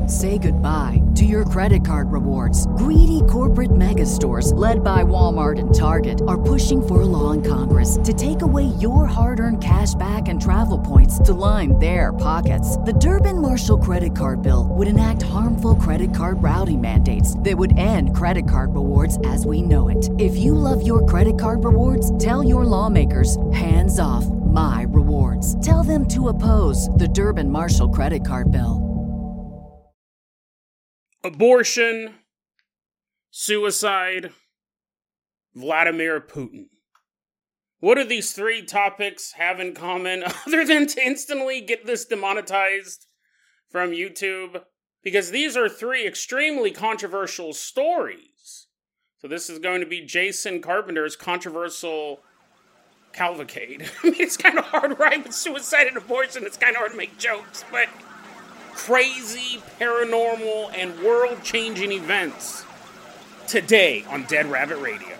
Say goodbye to your credit card rewards. Greedy corporate mega stores, led by Walmart and Target, are pushing for a law in Congress to take away your hard-earned cash back and travel points to line their pockets. The Durbin-Marshall credit card bill would enact harmful credit card routing mandates that would end credit card rewards as we know it. If you love your credit card rewards, tell your lawmakers, hands off my rewards. Tell them to oppose the Durbin-Marshall credit card bill. Abortion, suicide, Vladimir Putin. What do these three topics have in common other than to instantly get this demonetized from YouTube? Because these are three extremely controversial stories. So this is going to be Jason Carpenter's controversial cavalcade. I mean, it's kind of hard, right? With suicide and abortion, it's kind of hard to make jokes, but crazy, paranormal, and world-changing events today on Dead Rabbit Radio.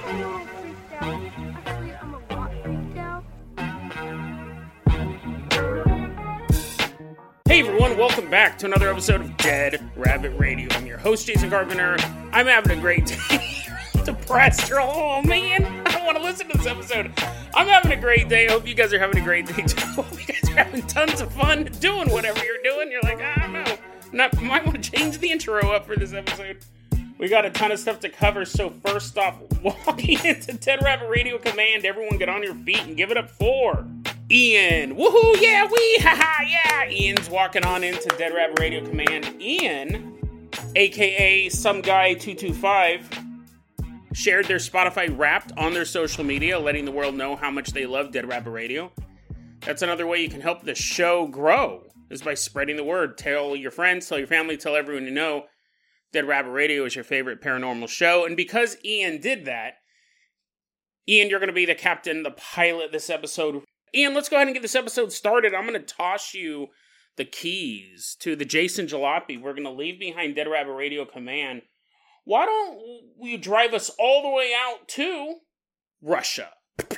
Hey everyone, welcome back to another episode of Dead Rabbit Radio. I'm your host, Jason Carpenter. I'm having a great day. Depressed. Oh man, I don't want to listen to this episode. I'm having a great day. I hope you guys are having a great day too. I hope you guys are having tons of fun doing whatever you're doing. You're like, I don't know. Might want to change the intro up for this episode. We got a ton of stuff to cover, so first off, walking into Dead Rabbit Radio Command, everyone get on your feet and give it up for Ian. Woohoo, yeah, haha, yeah. Ian's walking on into Dead Rabbit Radio Command. Ian, aka Some Guy 225, shared their Spotify Wrapped on their social media, letting the world know how much they love Dead Rabbit Radio. That's another way you can help the show grow, is by spreading the word. Tell your friends, tell your family, tell everyone you know Dead Rabbit Radio is your favorite paranormal show. And because Ian did that, Ian, you're going to be the captain, the pilot this episode. Ian, let's go ahead and get this episode started. I'm going to toss you the keys to the Jason Jalopy. We're going to leave behind Dead Rabbit Radio Command. Why don't you drive us all the way out to Russia?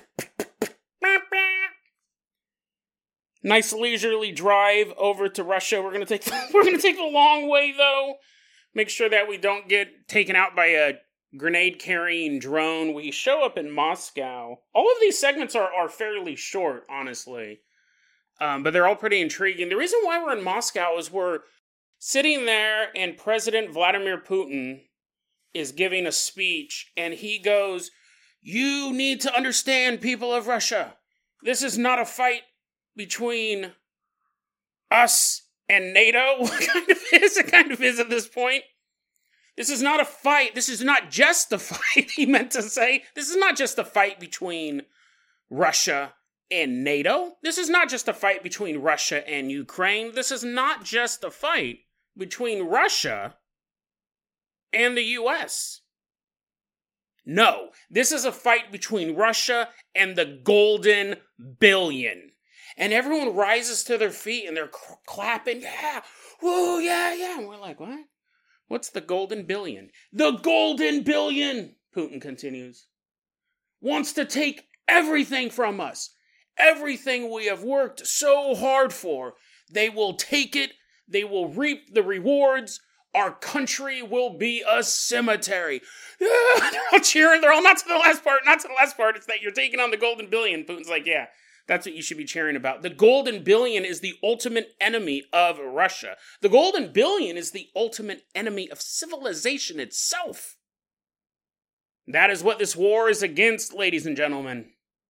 Nice leisurely drive over to Russia. We're gonna take the long way though. Make sure that we don't get taken out by a grenade-carrying drone. We show up in Moscow. All of these segments are fairly short, honestly, but they're all pretty intriguing. The reason why we're in Moscow is we're sitting there, and President Vladimir Putin is giving a speech, and he goes, "You need to understand, people of Russia, this is not a fight between us and NATO." It kind of is at this point. This is not a fight. This is not just a fight, he meant to say. This is not just a fight between Russia and NATO. This is not just a fight between Russia and Ukraine. This is not just a fight between Russia and the U.S. No, this is a fight between Russia and the Golden Billion. And everyone rises to their feet and they're clapping, yeah, whoa, yeah, yeah. And we're like, what? What's the Golden Billion? The Golden Billion, Putin continues, wants to take everything from us. Everything we have worked so hard for. They will take it. They will reap the rewards. Our country will be a cemetery. They're all cheering. They're all not to the last part. It's that you're taking on the Golden Billion. Putin's like, yeah, that's what you should be cheering about. The Golden Billion is the ultimate enemy of Russia. The Golden Billion is the ultimate enemy of civilization itself. That is what this war is against, ladies and gentlemen.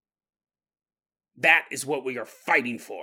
That is what we are fighting for.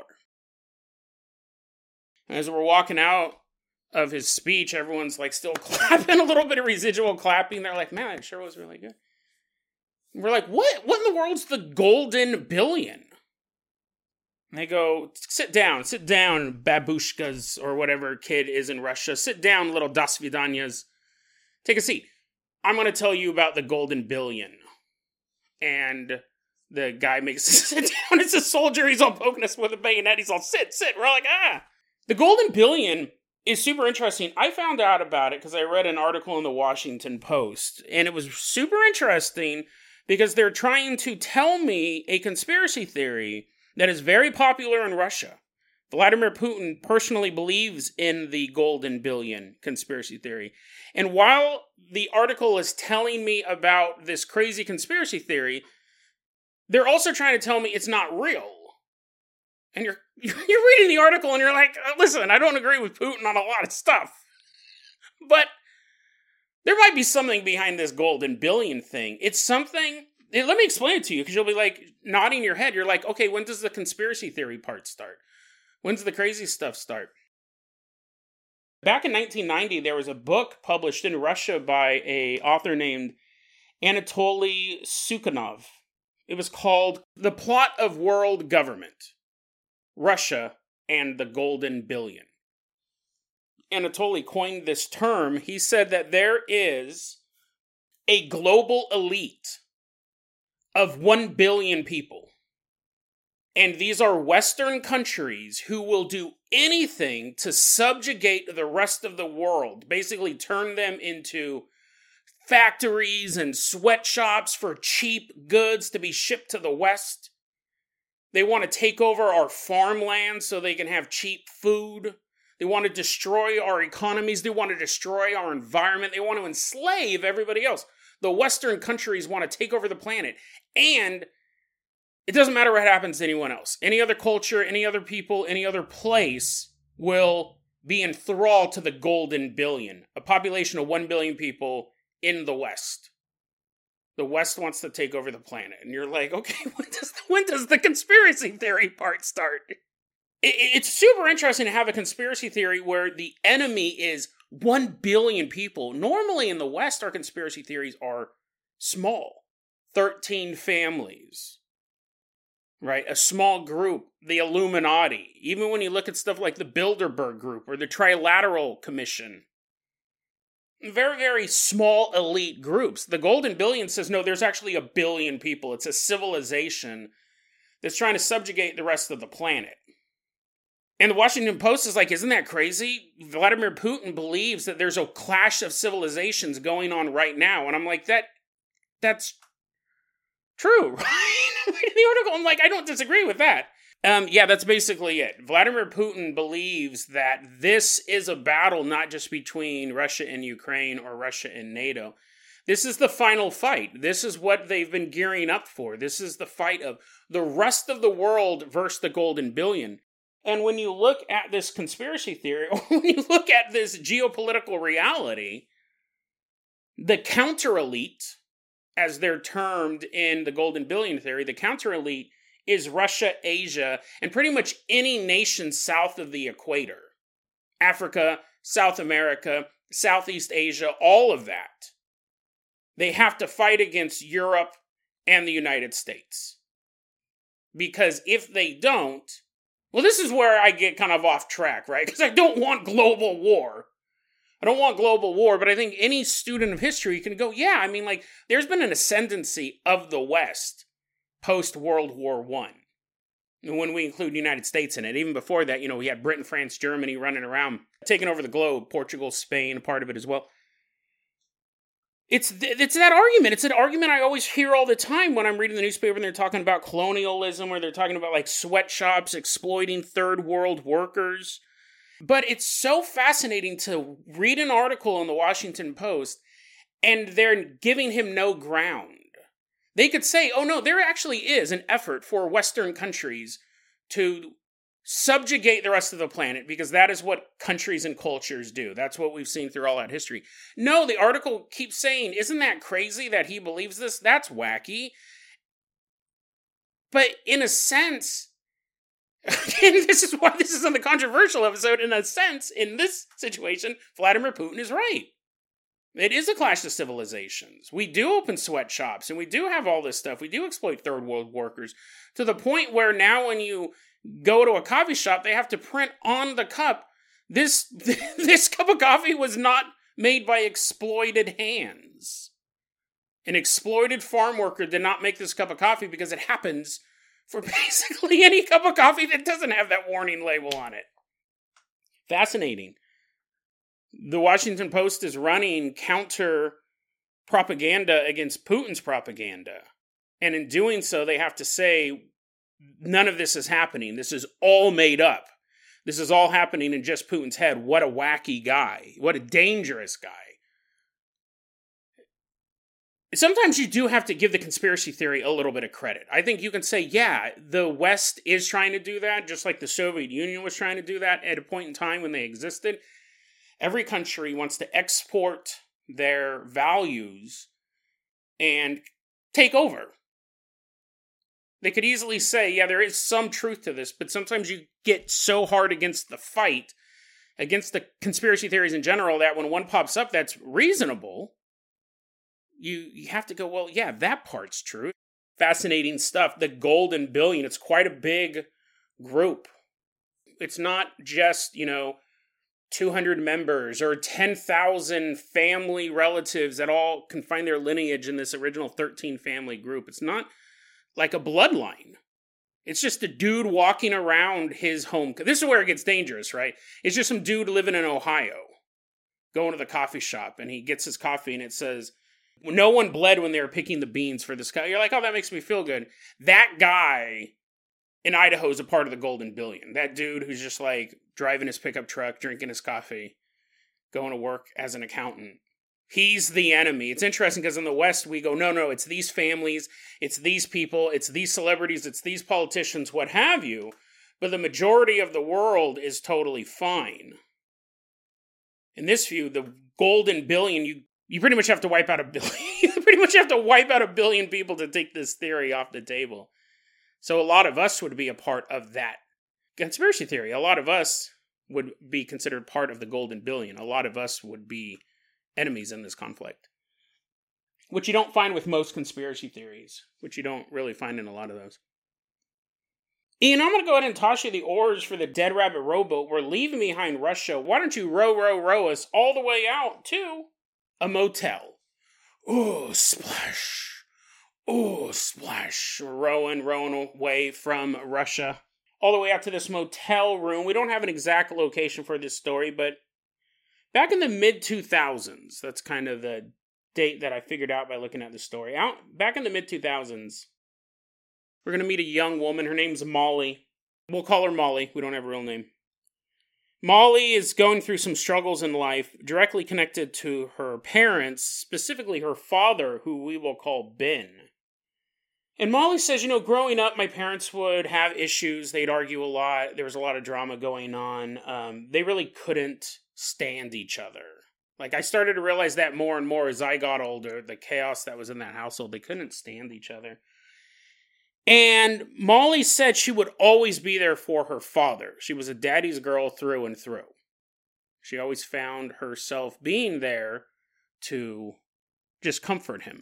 As we're walking out of his speech, everyone's like still clapping, a little bit of residual clapping. They're like, man, it sure was really good. And we're like, what in the world's the Golden Billion? And they go, sit down, babushkas, or whatever kid is in Russia. Sit down, little dasvidanyas. Take a seat. I'm going to tell you about the Golden Billion. And the guy makes us sit down. It's a soldier. He's all poking us with a bayonet. He's all, sit. We're all like, ah. The Golden Billion is super interesting. I found out about it because I read an article in the Washington Post, and it was super interesting because they're trying to tell me a conspiracy theory that is very popular in Russia, Vladimir Putin personally believes in the golden billion conspiracy theory. And while the article is telling me about this crazy conspiracy theory, they're also trying to tell me it's not real. And you're reading the article and you're like, listen, I don't agree with Putin on a lot of stuff. But there might be something behind this golden billion thing. It's something, let me explain it to you, because you'll be like nodding your head. You're like, okay, when does the conspiracy theory part start? When's the crazy stuff start? Back in 1990, there was a book published in Russia by an author named Anatoly Sukhanov. It was called The Plot of World Government, Russia and the Golden Billion. Anatoly coined this term. He said that there is a global elite of 1 billion people. And these are Western countries who will do anything to subjugate the rest of the world, basically turn them into factories and sweatshops for cheap goods to be shipped to the West. They want to take over our farmland so they can have cheap food. They want to destroy our economies. They want to destroy our environment. They want to enslave everybody else. The Western countries want to take over the planet. And it doesn't matter what happens to anyone else. Any other culture, any other people, any other place will be enthralled to the golden billion. A population of 1 billion people in the West. The West wants to take over the planet. And you're like, okay, when does the conspiracy theory part start? It's super interesting to have a conspiracy theory where the enemy is 1 billion people. Normally in the West, our conspiracy theories are small. 13 families. Right? A small group. The Illuminati. Even when you look at stuff like the Bilderberg Group or the Trilateral Commission. Very, very small elite groups. The Golden Billion says, no, there's actually 1 billion people. It's a civilization that's trying to subjugate the rest of the planet. And the Washington Post is like, isn't that crazy? Vladimir Putin believes that there's a clash of civilizations going on right now. And I'm like, that's true, right? Reading the article, I'm like, I don't disagree with that. Yeah, that's basically it. Vladimir Putin believes that this is a battle not just between Russia and Ukraine or Russia and NATO. This is the final fight. This is what they've been gearing up for. This is the fight of the rest of the world versus the Golden Billion. And when you look at this conspiracy theory, or when you look at this geopolitical reality, the counter-elite, as they're termed in the Golden Billion theory, the counter-elite is Russia, Asia, and pretty much any nation south of the equator. Africa, South America, Southeast Asia, all of that. They have to fight against Europe and the United States. Because if they don't, well, this is where I get kind of off track, right? Because I don't want global war. I don't want global war, but I think any student of history can go, yeah, I mean, like, there's been an ascendancy of the West post-World War I. When we include the United States in it. Even before that, we had Britain, France, Germany running around, taking over the globe. Portugal, Spain, a part of it as well. It's that argument. It's an argument I always hear all the time when I'm reading the newspaper and they're talking about colonialism or they're talking about like sweatshops exploiting third world workers. But it's so fascinating to read an article in the Washington Post and they're giving him no ground. They could say, oh no, there actually is an effort for Western countries to subjugate the rest of the planet because that is what countries and cultures do. That's what we've seen through all that history. No, the article keeps saying, isn't that crazy that he believes this? That's wacky. But in a sense, and this is why this is in the controversial episode, in a sense, in this situation, Vladimir Putin is right. It is a clash of civilizations. We do open sweatshops, and we do have all this stuff. We do exploit third world workers to the point where now when you go to a coffee shop, they have to print on the cup, this cup of coffee was not made by exploited hands. An exploited farm worker did not make this cup of coffee because it happens for basically any cup of coffee that doesn't have that warning label on it. Fascinating. The Washington Post is running counter propaganda against Putin's propaganda. And in doing so, they have to say, none of this is happening. This is all made up. This is all happening in just Putin's head. What a wacky guy. What a dangerous guy. Sometimes you do have to give the conspiracy theory a little bit of credit. I think you can say, yeah, the West is trying to do that, just like the Soviet Union was trying to do that at a point in time when they existed. Every country wants to export their values and take over. They could easily say, yeah, there is some truth to this, but sometimes you get so hard against the fight, against the conspiracy theories in general, that when one pops up that's reasonable, you have to go, well, yeah, that part's true. Fascinating stuff. The Golden Billion, it's quite a big group. It's not just, 200 members or 10,000 family relatives that all can find their lineage in this original 13 family group. It's not like a bloodline. It's just a dude walking around his home. This is where it gets dangerous, right? It's just some dude living in Ohio, going to the coffee shop, and he gets his coffee and it says, no one bled when they were picking the beans for this guy. You're like, oh, that makes me feel good. That guy in Idaho is a part of the Golden Billion. That dude who's just like driving his pickup truck, drinking his coffee, going to work as an accountant. He's the enemy. It's interesting because in the West we go, no, it's these families, it's these people, it's these celebrities, it's these politicians, what have you. But the majority of the world is totally fine. In this view, the Golden Billion, you pretty much have to wipe out a billion. You pretty much have to wipe out a billion people to take this theory off the table. So a lot of us would be a part of that conspiracy theory. A lot of us would be considered part of the Golden Billion. A lot of us would be enemies in this conflict. Which you don't find with most conspiracy theories. Which you don't really find in a lot of those. Ian, I'm going to go ahead and toss you the oars for the Dead Rabbit rowboat. We're leaving behind Russia. Why don't you row us all the way out to a motel? Ooh, splash. Ooh, splash. We're rowing away from Russia. All the way out to this motel room. We don't have an exact location for this story, but back in the mid-2000s, that's kind of the date that I figured out by looking at the story. Back in the mid-2000s, we're going to meet a young woman. Her name's Molly. We'll call her Molly. We don't have a real name. Molly is going through some struggles in life directly connected to her parents, specifically her father, who we will call Ben. And Molly says, growing up, my parents would have issues. They'd argue a lot. There was a lot of drama going on. They really couldn't stand each other. Like, I started to realize that more and more as I got older, the chaos that was in that household. They couldn't stand each other. And Molly said she would always be there for her father. She was a daddy's girl through and through. She always found herself being there to just comfort him.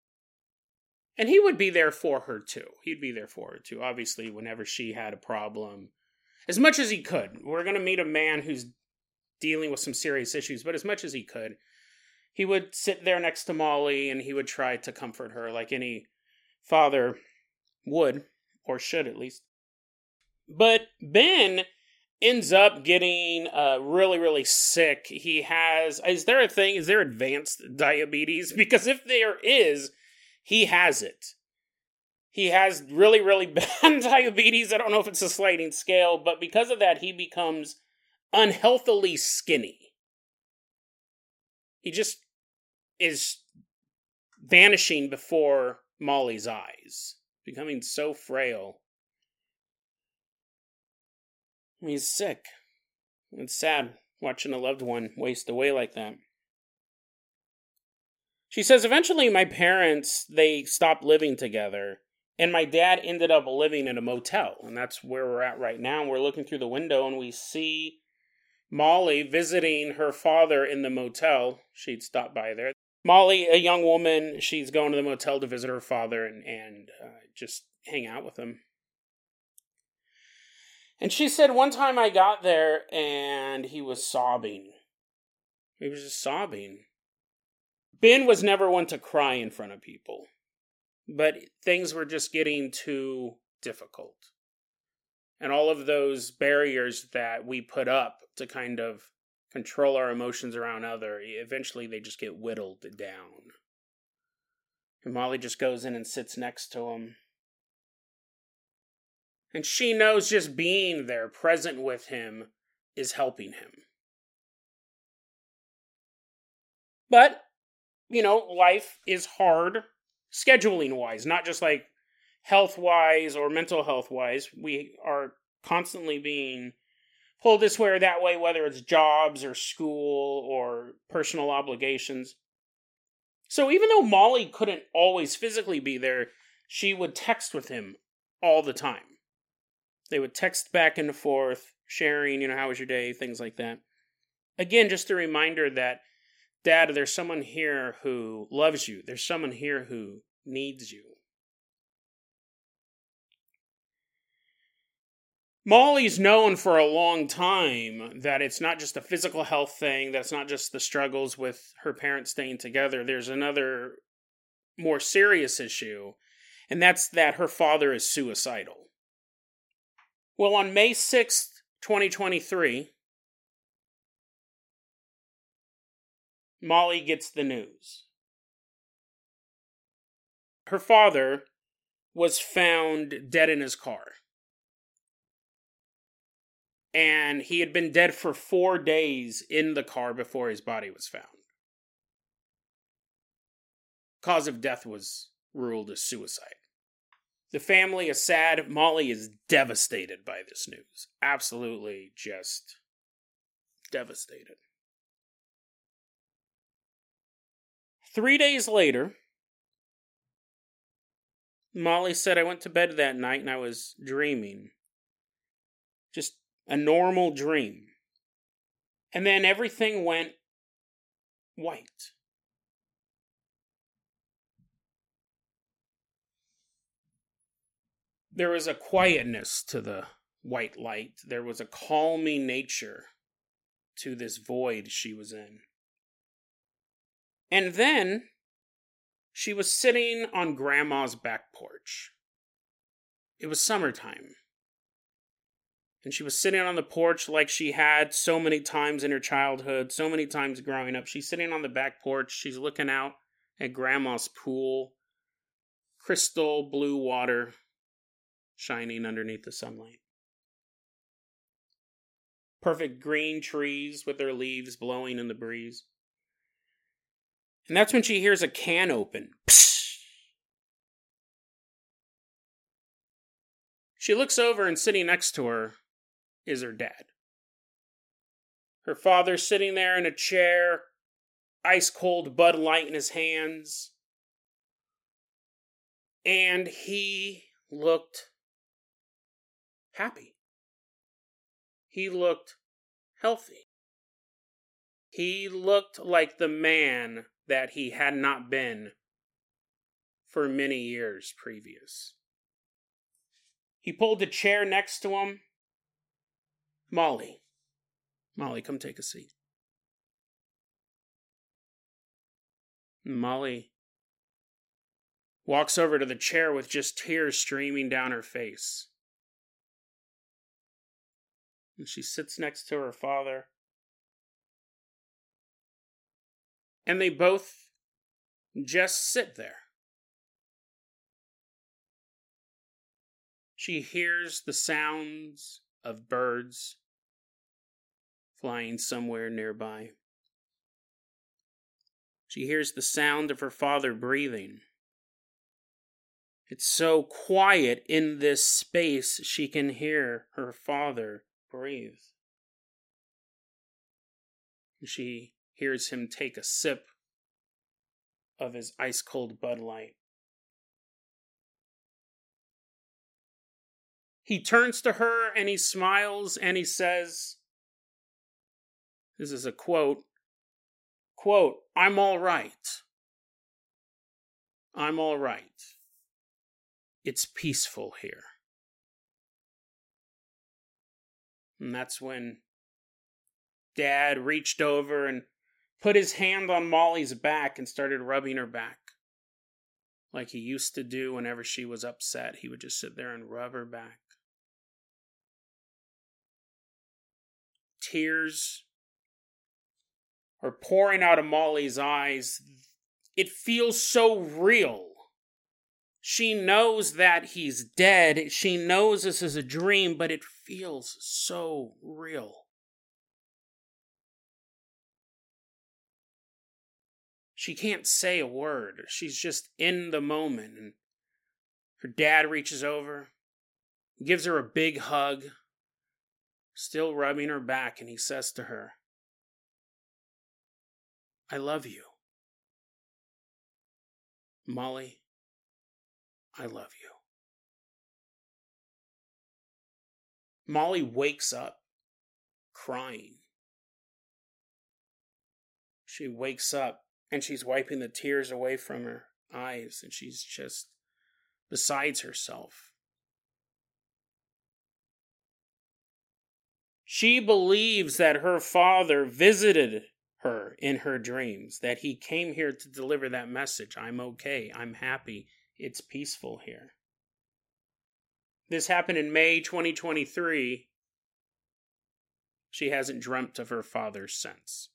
And he would be there for her too. He'd be there for her too. Obviously, whenever she had a problem, as much as he could. We're going to meet a man who's dealing with some serious issues, but as much as he could, he would sit there next to Molly and he would try to comfort her like any father would, or should at least. But Ben ends up getting really, really sick. He has, is there advanced diabetes? Because if there is, he has it. He has really, really bad diabetes. I don't know if it's a sliding scale, but because of that, he becomes unhealthily skinny. He just is vanishing before Molly's eyes, becoming so frail. He's sick. It's sad watching a loved one waste away like that. She says, eventually my parents, they stopped living together, and my dad ended up living in a motel, and that's where we're at right now. We're looking through the window, and we see Molly visiting her father in the motel. She'd stopped by there. Molly, a young woman, she's going to the motel to visit her father and just hang out with him. And she said, one time I got there, and he was sobbing. He was just sobbing. Ben was never one to cry in front of people, but things were just getting too difficult. And all of those barriers that we put up to kind of control our emotions around eventually they just get whittled down. And Molly just goes in and sits next to him. And she knows just being there, present with him, is helping him. But, life is hard scheduling-wise, not just like health-wise or mental health-wise. We are constantly being pulled this way or that way, whether it's jobs or school or personal obligations. So even though Molly couldn't always physically be there, she would text with him all the time. They would text back and forth, sharing, how was your day, things like that. Again, just a reminder that, Dad, there's someone here who loves you. There's someone here who needs you. Molly's known for a long time that it's not just a physical health thing, that it's not just the struggles with her parents staying together. There's another more serious issue, and that's that her father is suicidal. Well, on May 6th, 2023, Molly gets the news. Her father was found dead in his car. And he had been dead for 4 days in the car before his body was found. Cause of death was ruled as suicide. The family is sad. Molly is devastated by this news. Absolutely just devastated. 3 days later, Molly said, I went to bed that night and I was dreaming. Just a normal dream. And then everything went white. There was a quietness to the white light. There was a calming nature to this void she was in. And then she was sitting on Grandma's back porch. It was summertime. And she was sitting on the porch like she had so many times in her childhood, so many times growing up. She's sitting on the back porch. She's looking out at Grandma's pool. Crystal blue water shining underneath the sunlight. Perfect green trees with their leaves blowing in the breeze. And that's when she hears a can open. Psst. She looks over, and sitting next to her is her dad. Her father sitting there in a chair, ice cold Bud Light in his hands. And he looked happy. He looked healthy. He looked like the man that he had not been for many years previous. He pulled a chair next to him. Molly, come take a seat. Molly walks over to the chair with just tears streaming down her face. And she sits next to her father. And they both just sit there. She hears the sounds of birds flying somewhere nearby. She hears the sound of her father breathing. It's so quiet in this space, she can hear her father breathe. She hears him take a sip of his ice-cold Bud Light. He turns to her and he smiles and he says, this is a quote, I'm all right. I'm all right. It's peaceful here. And that's when Dad reached over and put his hand on Molly's back and started rubbing her back. Like he used to do whenever she was upset. He would just sit there and rub her back. Tears are pouring out of Molly's eyes. It feels so real. She knows that he's dead. She knows this is a dream, but it feels so real. She can't say a word. She's just in the moment. And her dad reaches over, gives her a big hug, still rubbing her back, and he says to her, "I love you. Molly, I love you." Molly wakes up crying. She wakes up and she's wiping the tears away from her eyes, and she's just besides herself. She believes that her father visited her in her dreams, that he came here to deliver that message. I'm okay. I'm happy. It's peaceful here. This happened in May 2023. She hasn't dreamt of her father since.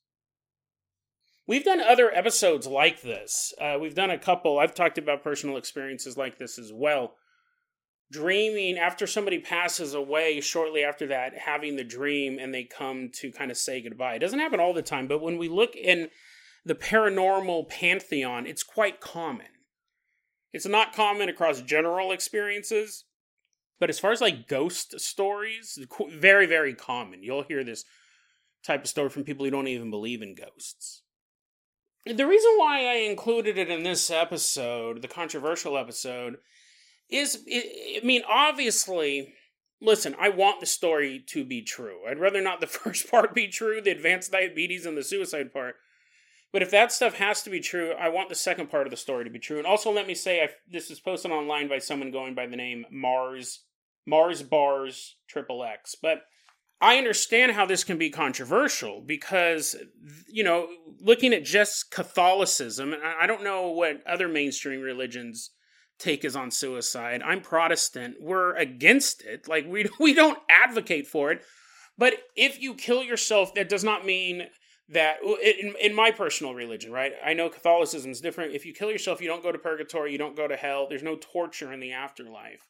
We've done other episodes like this. We've done a couple. I've talked about personal experiences like this as well. Dreaming after somebody passes away, shortly after that, having the dream and they come to kind of say goodbye. It doesn't happen all the time, but when we look in the paranormal pantheon, it's quite common. It's not common across general experiences, but as far as like ghost stories, very, very common. You'll hear this type of story from people who don't even believe in ghosts. The reason why I included it in this episode, the controversial episode, is, obviously, listen, I want the story to be true. I'd rather not the first part be true, the advanced diabetes and the suicide part. But if that stuff has to be true, I want the second part of the story to be true. And also, let me say, this is posted online by someone going by the name Mars Bars XXX. But I understand how this can be controversial because, looking at just Catholicism, and I don't know what other mainstream religions take is on suicide. I'm Protestant. We're against it. Like, we don't advocate for it. But if you kill yourself, that does not mean that, in my personal religion, right? I know Catholicism is different. If you kill yourself, you don't go to purgatory, you don't go to hell. There's no torture in the afterlife.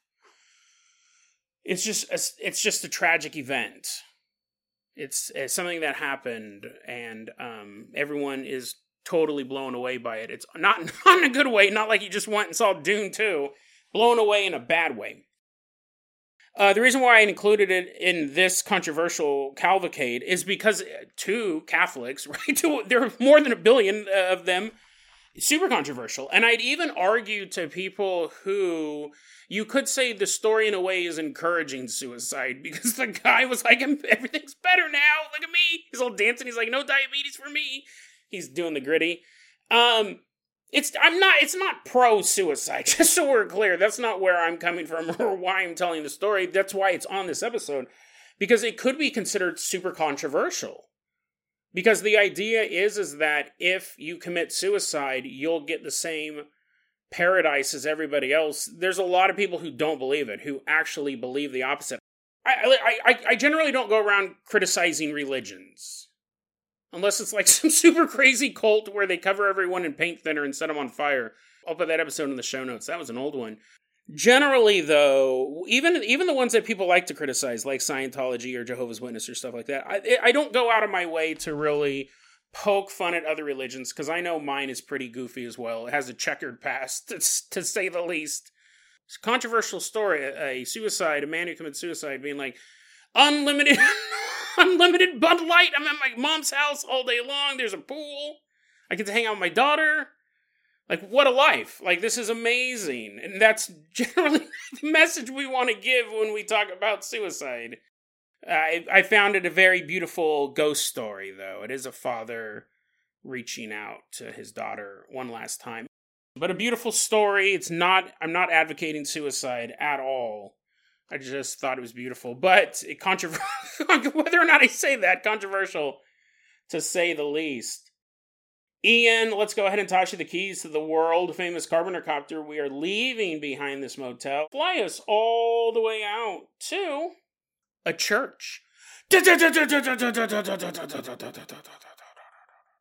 It's just a tragic event. It's something that happened, and everyone is totally blown away by it. It's not in a good way, not like you just went and saw Dune 2. Blown away in a bad way. The reason why I included it in this controversial cavalcade is because two Catholics, right? There are more than 1 billion of them. Super controversial. And I'd even argue to people who, you could say the story in a way is encouraging suicide, because the guy was like, everything's better now, look at me. He's all dancing, he's like, no diabetes for me. He's doing the gritty. It's not pro-suicide, just so we're clear. That's not where I'm coming from or why I'm telling the story. That's why it's on this episode. Because it could be considered super controversial. Because the idea is that if you commit suicide, you'll get the same paradise as everybody else. There's a lot of people who don't believe it, who actually believe the opposite. I generally don't go around criticizing religions. Unless it's like some super crazy cult where they cover everyone in paint thinner and set them on fire. I'll put that episode in the show notes. That was an old one. Generally, though, even the ones that people like to criticize, like Scientology or Jehovah's Witness or stuff like that, I don't go out of my way to really poke fun at other religions, because I know mine is pretty goofy as well. It has a checkered past, to say the least. It's a controversial story. A man who committed suicide, being like, unlimited Bud Light. I'm at my mom's house all day long. There's a pool. I get to hang out with my daughter. Like, what a life. Like, this is amazing. And that's generally the message we want to give when we talk about suicide. I found it a very beautiful ghost story, though. It is a father reaching out to his daughter one last time. But a beautiful story. I'm not advocating suicide at all. I just thought it was beautiful. But whether or not I say that, controversial to say the least. Ian, let's go ahead and toss you the keys to the world-famous Carpenter Copter. We are leaving behind this motel. Fly us all the way out to a church.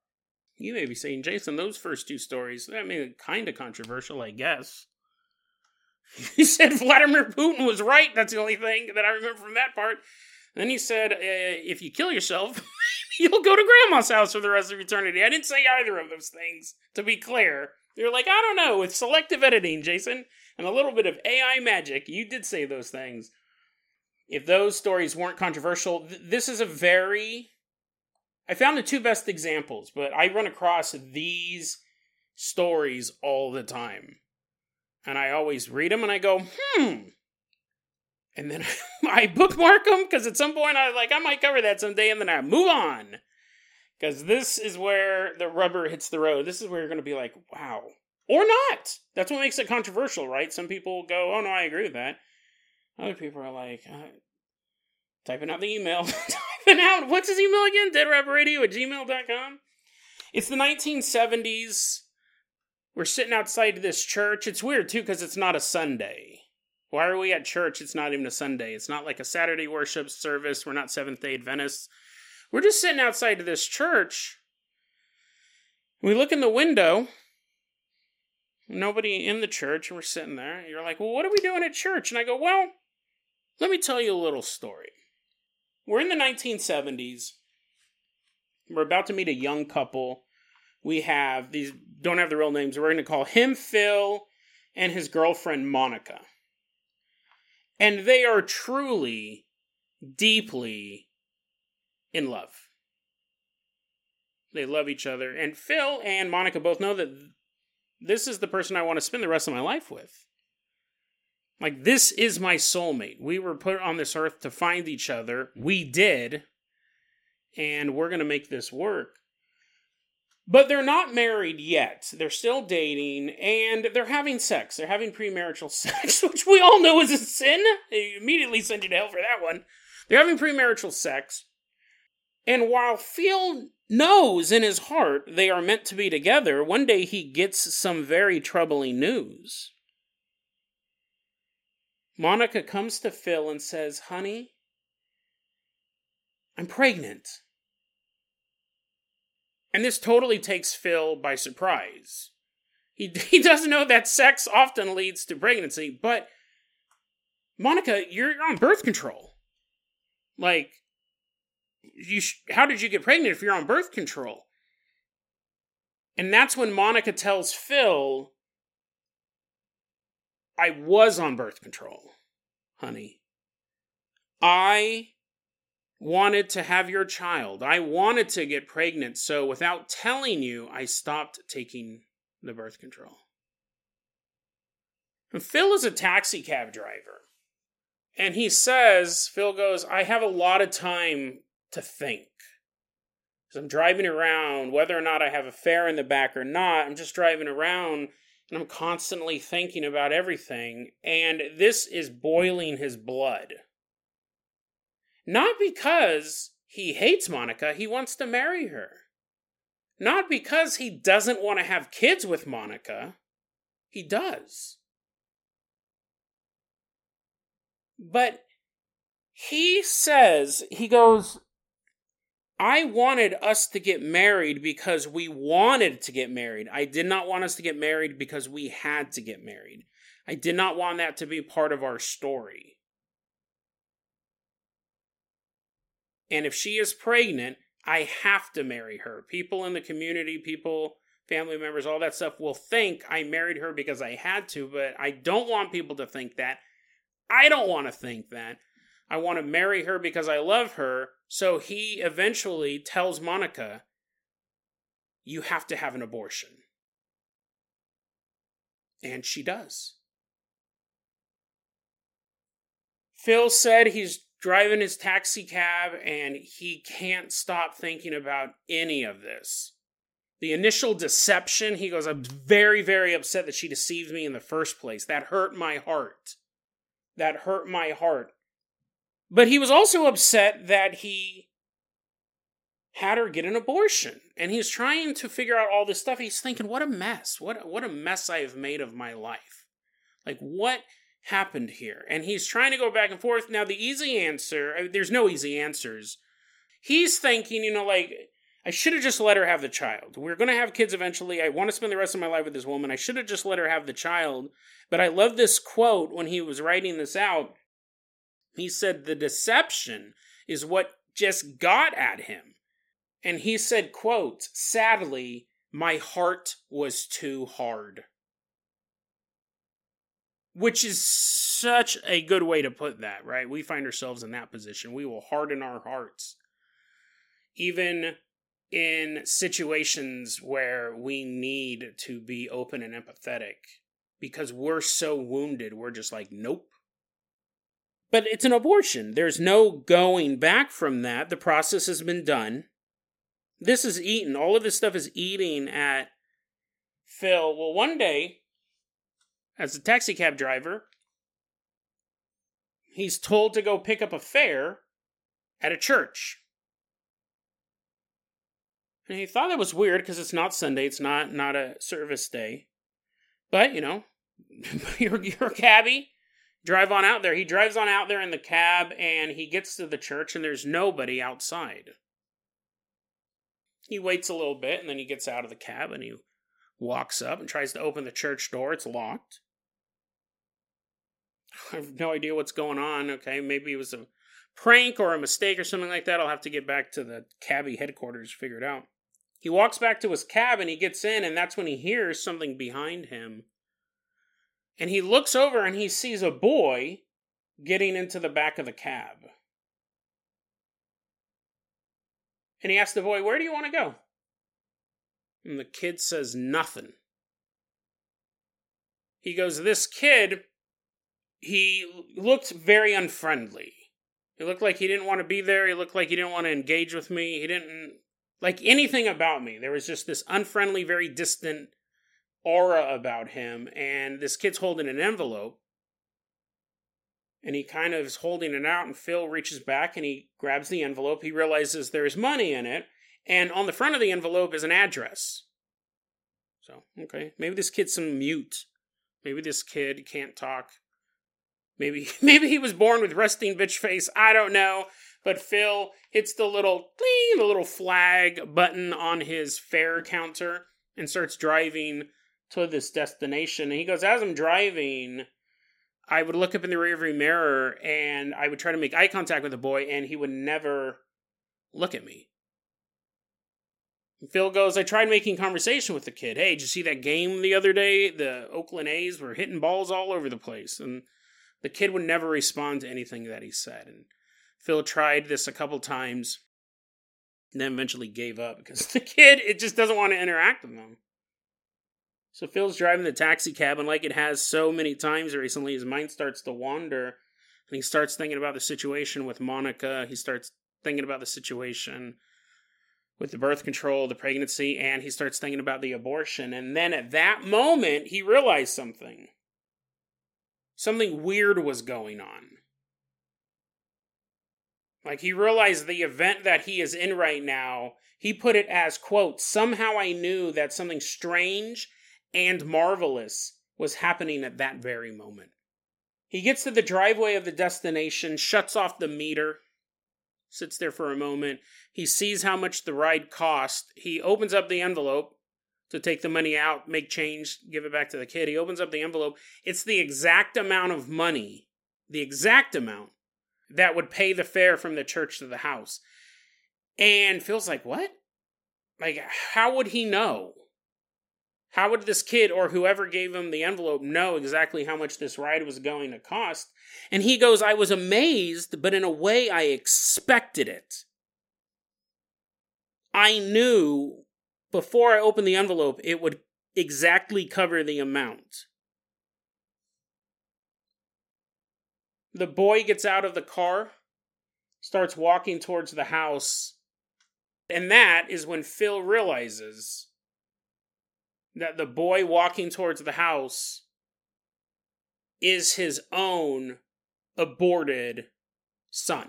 You may be saying, Jason, those first two stories, kind of controversial, I guess. He said Vladimir Putin was right. That's the only thing that I remember from that part. Then he said, if you kill yourself, you'll go to grandma's house for the rest of eternity. I didn't say either of those things, to be clear. You're like, I don't know, with selective editing, Jason, and a little bit of AI magic, you did say those things. If those stories weren't controversial, this is a very... I found the two best examples, but I run across these stories all the time. And I always read them and I go, And then I bookmark them because at some point I might cover that someday, and then I move on. Because this is where the rubber hits the road. This is where you're going to be like, wow. Or not. That's what makes it controversial, right? Some people go, oh no, I agree with that. Other people are like, typing out the email. Typing out, what's his email again? deadrappradio@gmail.com. It's the 1970s. We're sitting outside this church. It's weird, too, because it's not a Sunday. Why are we at church? It's not even a Sunday. It's not like a Saturday worship service. We're not Seventh-day Adventists. We're just sitting outside of this church. We look in the window. Nobody in the church, and we're sitting there. You're like, well, what are we doing at church? And I go, well, let me tell you a little story. We're in the 1970s. We're about to meet a young couple. We have, these don't have the real names. We're going to call him Phil and his girlfriend Monica. And they are truly, deeply in love. They love each other. And Phil and Monica both know that this is the person I want to spend the rest of my life with. Like, this is my soulmate. We were put on this earth to find each other. We did. And we're going to make this work. But they're not married yet. They're still dating, and they're having sex. They're having premarital sex, which we all know is a sin. They immediately send you to hell for that one. They're having premarital sex. And while Phil knows in his heart they are meant to be together, one day he gets some very troubling news. Monica comes to Phil and says, honey, I'm pregnant. And this totally takes Phil by surprise. He doesn't know that sex often leads to pregnancy, but Monica, you're on birth control. Like, how did you get pregnant if you're on birth control? And that's when Monica tells Phil, I was on birth control, honey. I wanted to have your child. I wanted to get pregnant, so without telling you, I stopped taking the birth control. And Phil is a taxi cab driver. And he says, Phil goes, I have a lot of time to think. Because I'm driving around, whether or not I have a fare in the back or not, I'm just driving around and I'm constantly thinking about everything. And this is boiling his blood. Not because he hates Monica, he wants to marry her. Not because he doesn't want to have kids with Monica, he does. But he says, he goes, I wanted us to get married because we wanted to get married. I did not want us to get married because we had to get married. I did not want that to be part of our story. And if she is pregnant, I have to marry her. People in the community, family members, all that stuff will think I married her because I had to, but I don't want people to think that. I don't want to think that. I want to marry her because I love her. So he eventually tells Monica, you have to have an abortion. And she does. Phil said he's driving his taxi cab and he can't stop thinking about any of this. The initial deception, he goes, I'm very, very upset that she deceived me in the first place. That hurt my heart. That hurt my heart. But he was also upset that he had her get an abortion. And he's trying to figure out all this stuff. He's thinking, what a mess. What a mess I have made of my life. Like, what happened here? And he's trying to go back and forth. Now, the easy answer, there's no easy answers. He's thinking, I should have just let her have the child. We're going to have kids eventually. I want to spend the rest of my life with this woman. I should have just let her have the child. But I love this quote when he was writing this out. He said, the deception is what just got at him. And he said, quote, sadly, my heart was too hard. Which is such a good way to put that, right? We find ourselves in that position. We will harden our hearts. Even in situations where we need to be open and empathetic. Because we're so wounded, we're just like, nope. But it's an abortion. There's no going back from that. The process has been done. This is eating. All of this stuff is eating at Phil. Well, one day, as a taxi cab driver, he's told to go pick up a fare at a church. And he thought that was weird because it's not Sunday. It's not a service day. But, you're a cabbie. Drive on out there. He drives on out there in the cab and he gets to the church and there's nobody outside. He waits a little bit and then he gets out of the cab and he walks up and tries to open the church door. It's locked. I have no idea what's going on. Okay, maybe it was a prank or a mistake or something like that. I'll have to get back to the cabbie headquarters to figure it out. He walks back to his cab and he gets in and that's when he hears something behind him. And he looks over and he sees a boy getting into the back of the cab. And he asks the boy, where do you want to go? And the kid says nothing. He goes, this kid, he looked very unfriendly. He looked like he didn't want to be there. He looked like he didn't want to engage with me. He didn't like anything about me. There was just this unfriendly, very distant aura about him. And this kid's holding an envelope. And he kind of is holding it out. And Phil reaches back and he grabs the envelope. He realizes there's money in it. And on the front of the envelope is an address. So, okay. Maybe this kid's some mute. Maybe this kid can't talk. Maybe he was born with resting bitch face. I don't know. But Phil hits the little ding, the little flag button on his fare counter and starts driving to this destination. And he goes, as I'm driving, I would look up in the rearview mirror and I would try to make eye contact with the boy and he would never look at me. And Phil goes, I tried making conversation with the kid. Hey, did you see that game the other day? The Oakland A's were hitting balls all over the place. And the kid would never respond to anything that he said. And Phil tried this a couple times and then eventually gave up because the kid, it just doesn't want to interact with him. So Phil's driving the taxi cab, and like it has so many times recently, his mind starts to wander, and he starts thinking about the situation with Monica. He starts thinking about the situation with the birth control, the pregnancy, and he starts thinking about the abortion. And then at that moment, he realized something. Something weird was going on. Like, he realized the event that he is in right now, he put it as, quote, somehow I knew that something strange and marvelous was happening at that very moment. He gets to the driveway of the destination, shuts off the meter, sits there for a moment. He sees how much the ride cost. He opens up the envelope to take the money out, make change, give it back to the kid. He opens up the envelope. It's the exact amount of money, the exact amount that would pay the fare from the church to the house. And Phil's like, what? Like, how would he know? How would this kid or whoever gave him the envelope know exactly how much this ride was going to cost? And he goes, I was amazed, but in a way I expected it. I knew before I opened the envelope it would exactly cover the amount. The boy gets out of the car, starts walking towards the house, and that is when Phil realizes that the boy walking towards the house is his own aborted son.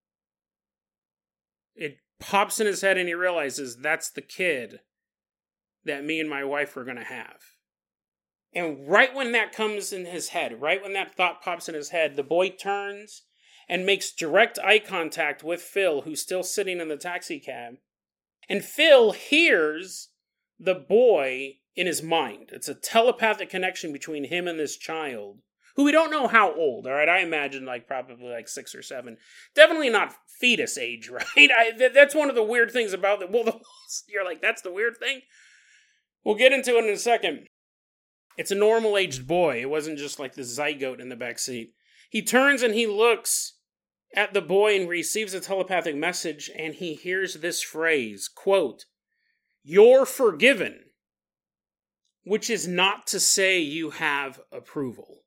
It pops in his head and he realizes that's the kid that me and my wife were going to have. And right when that comes in his head, right when that thought pops in his head, the boy turns and makes direct eye contact with Phil, who's still sitting in the taxi cab. And Phil hears the boy in his mind. It's a telepathic connection between him and this child, who we don't know how old, all right? I imagine probably 6 or 7. Definitely not fetus age, right? That's one of the weird things about it. Well, you're like, that's the weird thing? We'll get into it in a second. It's a normal-aged boy. It wasn't just like this zygote in the backseat. He turns and he looks at the boy and receives a telepathic message, and he hears this phrase, quote, "You're forgiven," which is not to say you have approval.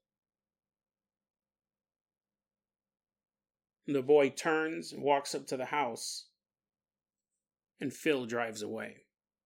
The boy turns and walks up to the house, and Phil drives away.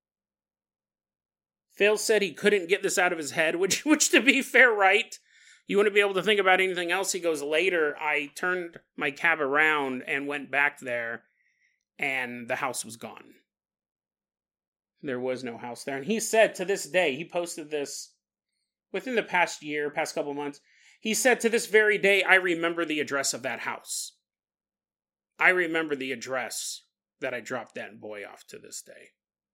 Phil said he couldn't get this out of his head, which to be fair, right? You wouldn't be able to think about anything else. He goes, later, I turned my cab around and went back there, and the house was gone. There was no house there. And he said to this day, he posted this within the past couple months, he said to this very day, I remember the address of that house. I remember the address that I dropped that boy off to this day.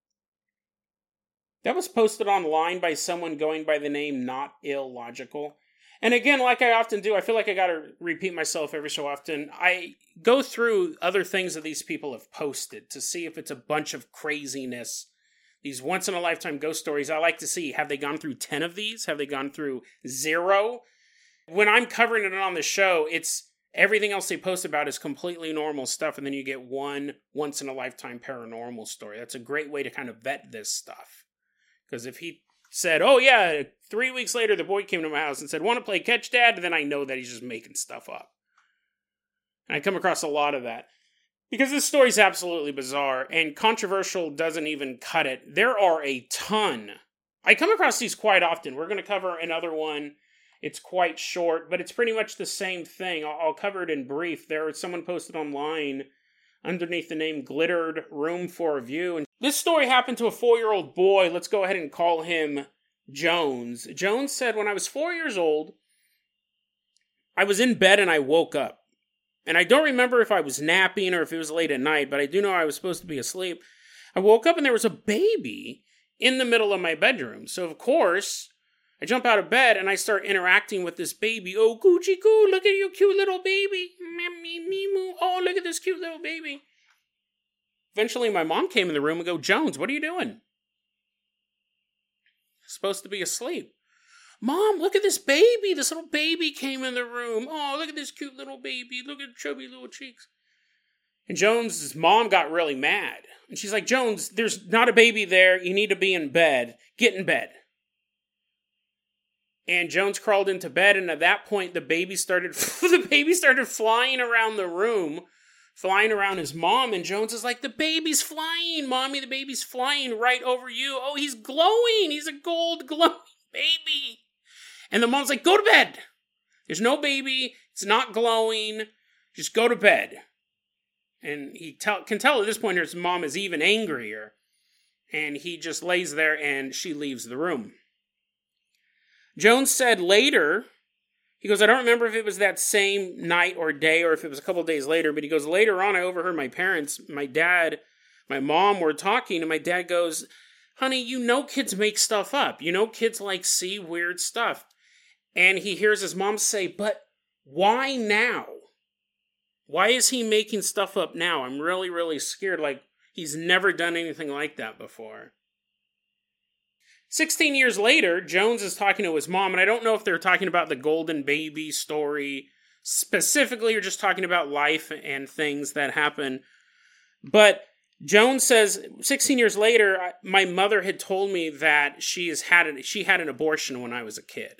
That was posted online by someone going by the name Not Illogical. And again, like I often do, I feel like I gotta repeat myself every so often. I go through other things that these people have posted to see if it's a bunch of craziness. These once-in-a-lifetime ghost stories, I like to see, have they gone through 10 of these? Have they gone through 0? When I'm covering it on the show, it's everything else they post about is completely normal stuff, and then you get one once-in-a-lifetime paranormal story. That's a great way to kind of vet this stuff. Because if he said, oh yeah, 3 weeks later the boy came to my house and said, want to play catch, Dad? Then I know that he's just making stuff up. And I come across a lot of that. Because this story's absolutely bizarre, and controversial doesn't even cut it. There are a ton. I come across these quite often. We're going to cover another one. It's quite short, but it's pretty much the same thing. I'll cover it in brief. Someone posted online underneath the name Glittered Room for Review. And this story happened to a 4-year-old boy. Let's go ahead and call him Jones. Jones said, when I was 4 years old, I was in bed and I woke up. And I don't remember if I was napping or if it was late at night, but I do know I was supposed to be asleep. I woke up and there was a baby in the middle of my bedroom. So, of course, I jump out of bed and I start interacting with this baby. Oh, coochie coo, look at your cute little baby. Moo. Oh, look at this cute little baby. Eventually, my mom came in the room and go, Jones, what are you doing? Supposed to be asleep. Mom, look at this baby. This little baby came in the room. Oh, look at this cute little baby. Look at the chubby little cheeks. And Jones's mom got really mad. And she's like, Jones, there's not a baby there. You need to be in bed. Get in bed. And Jones crawled into bed, and at that point, the baby started flying around the room, flying around his mom, and Jones is like, the baby's flying, Mommy, the baby's flying right over you. Oh, he's glowing. He's a gold glowing baby. And the mom's like, go to bed. There's no baby. It's not glowing. Just go to bed. And he can tell at this point his mom is even angrier. And he just lays there and she leaves the room. Jones said later, he goes, I don't remember if it was that same night or day or if it was a couple days later, but he goes, later on I overheard my parents, my dad, my mom were talking, and my dad goes, honey, you know kids make stuff up. You know kids see weird stuff. And he hears his mom say, but why now? Why is he making stuff up now? I'm really, really scared. He's never done anything like that before. 16 years later, Jones is talking to his mom, and I don't know if they're talking about the golden baby story specifically or just talking about life and things that happen. But Jones says, 16 years later, my mother had told me that she had an abortion when I was a kid.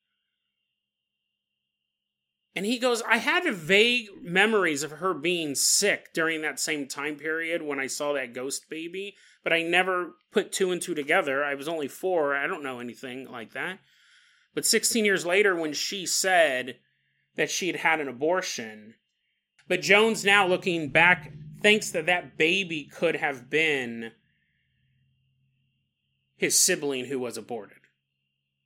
And he goes, I had vague memories of her being sick during that same time period when I saw that ghost baby, but I never put 2 and 2 together. I was only 4. I don't know anything like that. But 16 years later, when she said that she had an abortion, but Jones now looking back thinks that baby could have been his sibling who was aborted.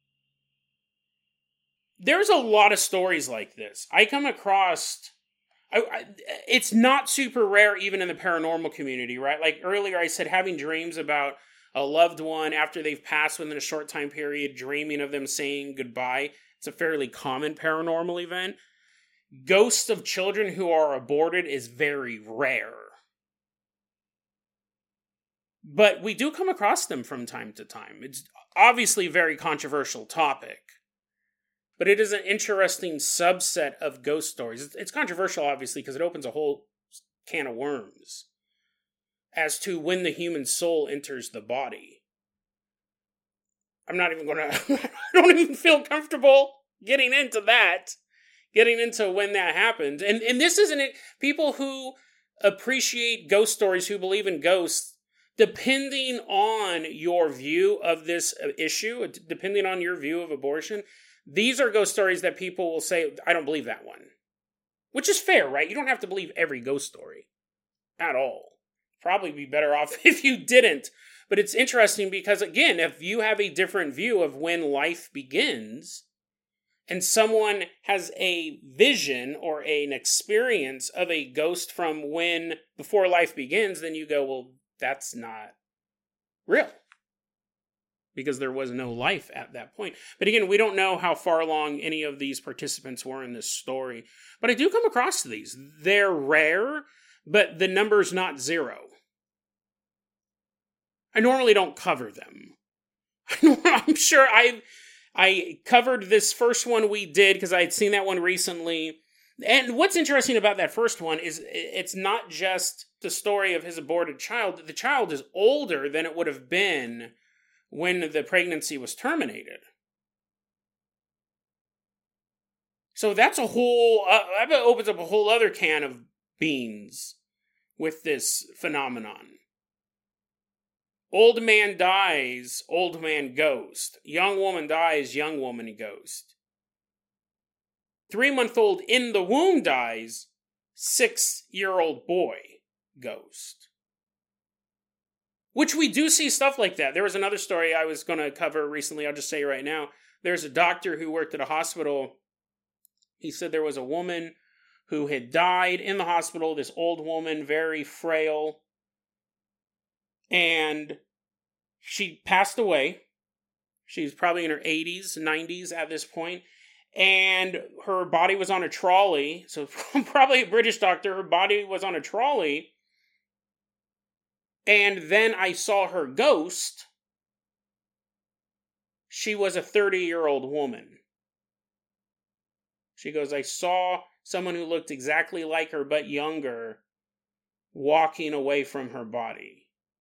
There's a lot of stories like this. I come across It's not super rare even in the paranormal community, right? Like earlier I said, having dreams about a loved one after they've passed within a short time period, dreaming of them saying goodbye. It's a fairly common paranormal event. Ghosts of children who are aborted is very rare. But we do come across them from time to time. It's obviously a very controversial topic. But it is an interesting subset of ghost stories. It's controversial, obviously, because it opens a whole can of worms as to when the human soul enters the body. I'm not even going to... I don't even feel comfortable getting into that. Getting into when that happened. And this isn't it. People who appreciate ghost stories, who believe in ghosts, depending on your view of this issue, depending on your view of abortion, these are ghost stories that people will say, I don't believe that one. Which is fair, right? You don't have to believe every ghost story. At all. Probably be better off if you didn't. But it's interesting because, again, if you have a different view of when life begins, and someone has a vision or an experience of a ghost from when, before life begins, then you go, well, that's not real. Because there was no life at that point. But again, we don't know how far along any of these participants were in this story. But I do come across these. They're rare, but the number's not 0. I normally don't cover them. I'm sure I covered this first one we did because I had seen that one recently. And what's interesting about that first one is it's not just the story of his aborted child. The child is older than it would have been when the pregnancy was terminated. So that's a whole... that opens up a whole other can of beans with this phenomenon. Old man dies, old man ghost. Young woman dies, young woman ghost. 3-month-old in the womb dies, 6-year-old boy ghost. Which we do see stuff like that. There was another story I was going to cover recently, I'll just say right now. There's a doctor who worked at a hospital. He said there was a woman who had died in the hospital, this old woman, very frail. And she passed away. She's probably in her 80s, 90s at this point. And her body was on a trolley. So probably a British doctor. Her body was on a trolley. And then I saw her ghost. She was a 30-year-old woman. She goes, I saw someone who looked exactly like her but younger walking away from her body.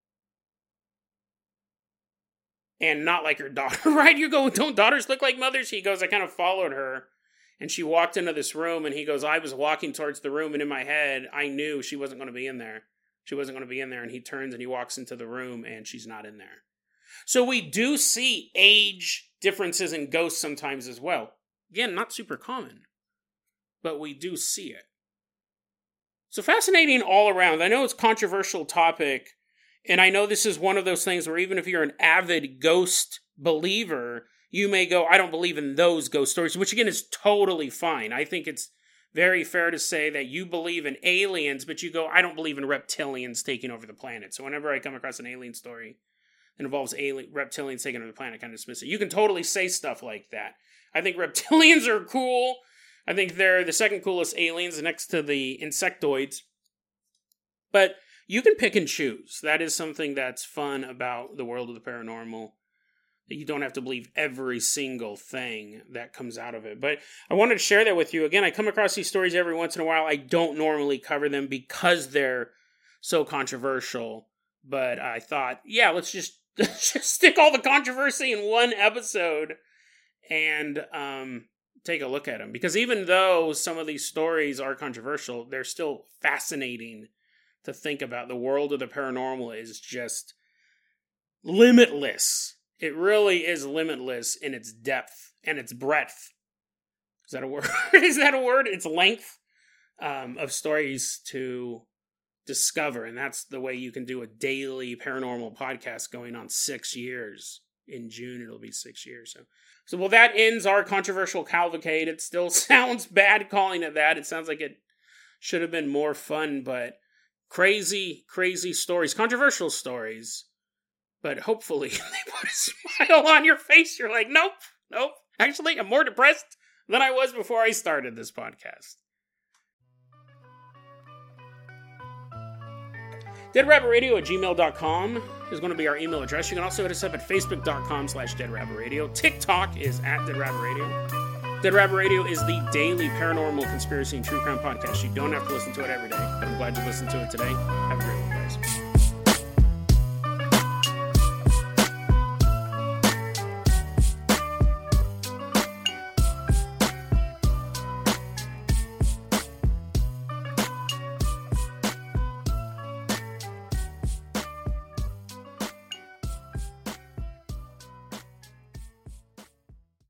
And not like her daughter, right? You go, don't daughters look like mothers? He goes, I kind of followed her. And she walked into this room, and he goes, I was walking towards the room, and in my head, I knew she wasn't going to be in there. She wasn't going to be in there, and he turns and he walks into the room, and she's not in there. So we do see age differences in ghosts sometimes as well. Again, not super common, but we do see it. So fascinating all around. I know it's a controversial topic, and I know this is one of those things where even if you're an avid ghost believer, you may go, I don't believe in those ghost stories, which again is totally fine. I think it's very fair to say that you believe in aliens, but you go, I don't believe in reptilians taking over the planet. So whenever I come across an alien story that involves reptilians taking over the planet, I kind of dismiss it. You can totally say stuff like that. I think reptilians are cool. I think they're the second coolest aliens next to the insectoids. But you can pick and choose. That is something that's fun about the world of the paranormal. You don't have to believe every single thing that comes out of it. But I wanted to share that with you. Again, I come across these stories every once in a while. I don't normally cover them because they're so controversial. But I thought, yeah, let's just stick all the controversy in one episode and take a look at them. Because even though some of these stories are controversial, they're still fascinating to think about. The world of the paranormal is just limitless. It really is limitless in its depth and its breadth. Is that a word? Is that a word? Its length of stories to discover. And that's the way you can do a daily paranormal podcast going on 6 years. In June, it'll be 6 years. So well, that ends our controversial cavalcade. It still sounds bad calling it that. It sounds like it should have been more fun, but crazy, crazy stories, controversial stories. But hopefully they put a smile on your face. You're like, nope. Actually, I'm more depressed than I was before I started this podcast. DeadRabbitRadio@gmail.com is going to be our email address. You can also hit us up at Facebook.com/DeadRabbitRadio. TikTok is at DeadRabbitRadio. Dead Rabbit Radio is the daily paranormal, conspiracy, and true crime podcast. You don't have to listen to it every day, but I'm glad you listened to it today. Have a great one, guys.